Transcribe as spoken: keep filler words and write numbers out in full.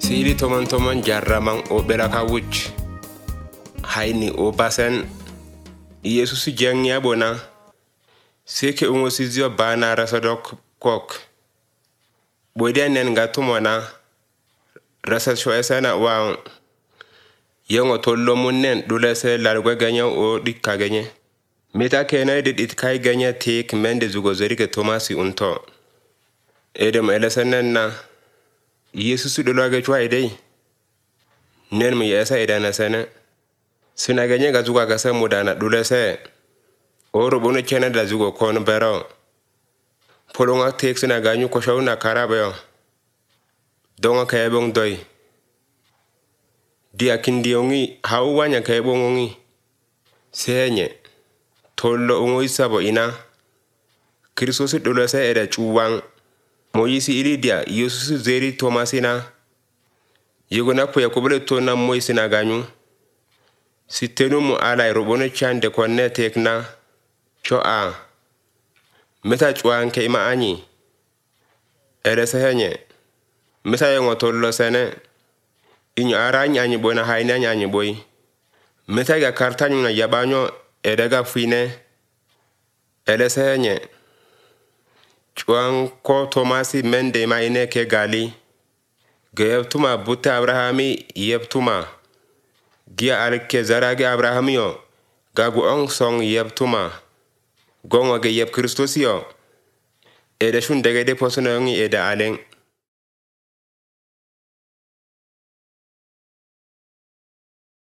Siri toman toman jarraman o berakawuch. Haini o basen. Yesus jengya bona. Seke ungo sizio bana rasadok kok. Bodia nen gatumona. Rasa sho esana wa. Yongo tollo munnen dulese largwe ganya o dikka ganye. Meta kena dit it kai ganya tek mende zugo zerike Tomasi unto. Edem elesenen na. Yesus dulage chwa idei. Nen mi yesa idana sene. Sina ganye ga zuga gasa mudana dulese. Oro bono chena da zugo kon bero. Polonga tek sina ganyu ko shawna karabe. Donga kayebong doy. Dia kindi ongi hauwanya kayebong ongi. Senye. Tollo ongo isabo ina. Kristosi dulese eda chuwang. Moyisi iri dia Yesus zeri Tomasina. Yego na po yakobele to na moyisi na ganyu. Sitenu mu ala robono chande konne tekna. Cho a. Meta chuan ke ima anyi. Ere sehenye. Meta yongo tollo sene. Inyo ara nyanyi boy na haina nyanyi boy. Meta ya kartanyu na yabanyo edega fine. Ere sehenye. Chuan ko Tomasi mende ma ine ke gali. Geyeptuma buta Abrahami yeptuma. Gia alke zarage Abrahami yo. Gagu ong song yeptuma. Gongo ge yep Kristosi yo. Ede shun dege de posona yongi ede aleng.